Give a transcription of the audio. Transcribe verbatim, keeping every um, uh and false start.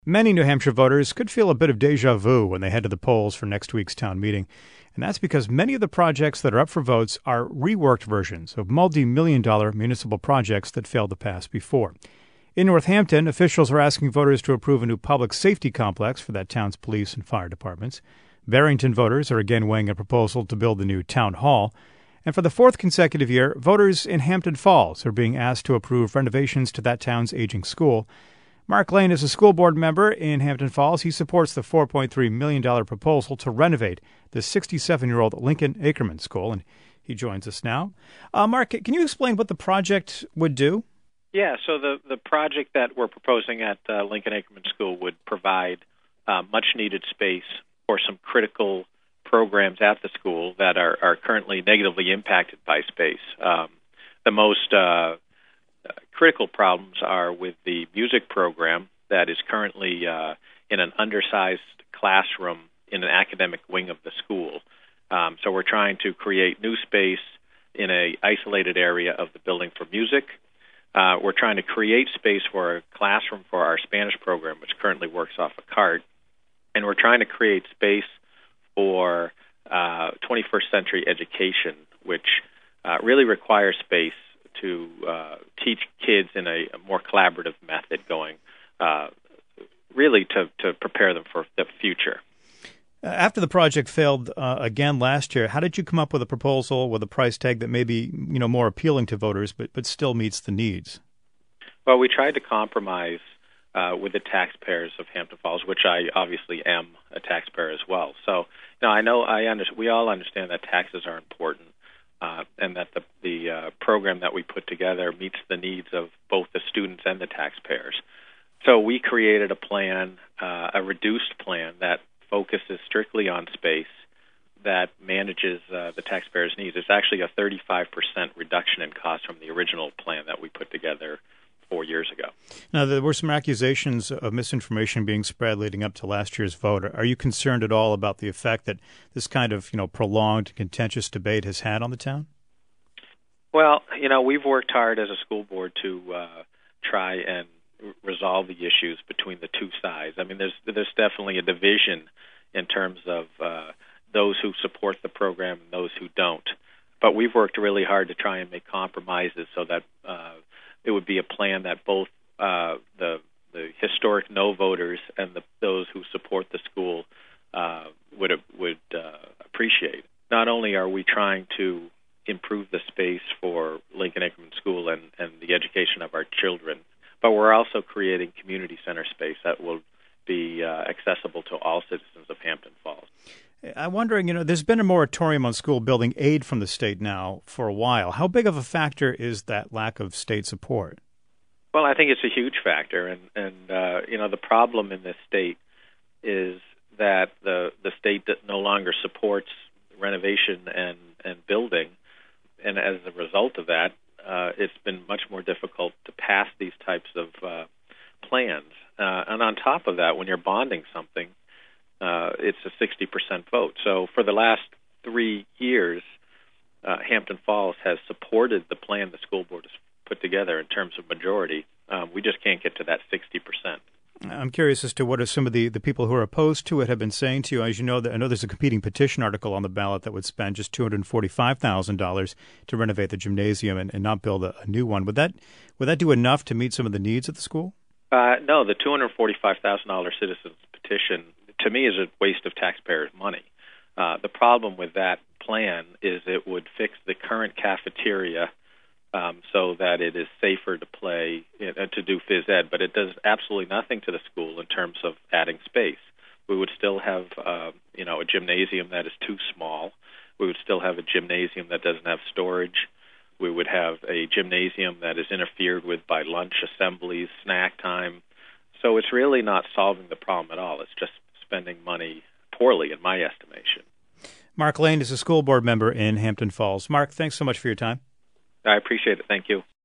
Many New Hampshire voters could feel a bit of deja vu when they head to the polls for next week's town meeting. And that's because many of the projects that are up for votes are reworked versions of multi-million dollar municipal projects that failed to pass before. In Northampton, officials are asking voters to approve a new public safety complex for that town's police and fire departments. Barrington voters are again weighing a proposal to build a new town hall. And for the fourth consecutive year, voters in Hampton Falls are being asked to approve renovations to that town's aging school. Mark Lane is a school board member in Hampton Falls. He supports the four point three million dollars proposal to renovate the sixty-seven-year-old Lincoln Ackerman School, and he joins us now. Uh, Mark, can you explain what the project would do? Yeah, so the, the project that we're proposing at uh, Lincoln Ackerman School would provide uh, much-needed space for some critical programs at the school that are, are currently negatively impacted by space. Um, the most uh, critical problems are with the music program that is currently uh, in an undersized classroom in an academic wing of the school. Um, so we're trying to create new space in an isolated area of the building for music. Uh, we're trying to create space for a classroom for our Spanish program, which currently works off a cart. And we're trying to create space for uh, twenty-first century education, which uh, really requires space to uh, teach kids in a, a more collaborative method going, uh, really to, to prepare them for the future. After the project failed uh, again last year, how did you come up with a proposal with a price tag that may be, you know, more appealing to voters but, but still meets the needs? Well, we tried to compromise uh, with the taxpayers of Hampton Falls, which I obviously am a taxpayer as well. So, you know, I know I under, we all understand that taxes are important. Uh, and that the, the uh, program that we put together meets the needs of both the students and the taxpayers. So we created a plan, uh, a reduced plan that focuses strictly on space, that manages uh, the taxpayers' needs. It's actually a thirty-five percent reduction in cost from the original plan that we put together four years ago. Now, there were some accusations of misinformation being spread leading up to last year's vote. Are you concerned at all about the effect that this kind of, you know, prolonged, contentious debate has had on the town? Well, you know, we've worked hard as a school board to uh, try and resolve the issues between the two sides. I mean, there's there's definitely a division in terms of uh, those who support the program and those who don't. But we've worked really hard to try and make compromises so that uh, it would be a plan that both uh, the the historic no voters and the, those who support the school uh, would would uh, appreciate. Not only are we trying to improve the space for Lincoln Ackerman School and, and the education of our children, but we're also creating community center space that will be uh, accessible to all citizens of Hampton Falls. I'm wondering, you know, there's been a moratorium on school building aid from the state now for a while. How big of a factor is that lack of state support? Well, I think it's a huge factor, and, and uh, you know, the problem in this state is that the the state that no longer supports renovation and, and building, and as a result of that, uh, it's been much more difficult to pass these types of uh, plans. Uh, and on top of that, when you're bonding something, Uh, it's a sixty percent vote. So for the last three years, uh, Hampton Falls has supported the plan the school board has put together in terms of majority. Um, we just can't get to that sixty percent. I'm curious as to what are some of the, the people who are opposed to it have been saying to you. As you know, that I know there's a competing petition article on the ballot that would spend just two hundred forty-five thousand dollars to renovate the gymnasium and, and not build a, a new one. Would that would that do enough to meet some of the needs of the school? Uh, no, the two hundred forty-five thousand dollars citizens petition, to me, is a waste of taxpayers' money. Uh, the problem with that plan is it would fix the current cafeteria um, so that it is safer to play, uh, to do phys ed, but it does absolutely nothing to the school in terms of adding space. We would still have, uh, you know, a gymnasium that is too small. We would still have a gymnasium that doesn't have storage. We would have a gymnasium that is interfered with by lunch assemblies, snack time. So it's really not solving the problem at all. It's just spending money poorly, in my estimation. Mark Lane is a school board member in Hampton Falls. Mark, thanks so much for your time. I appreciate it. Thank you.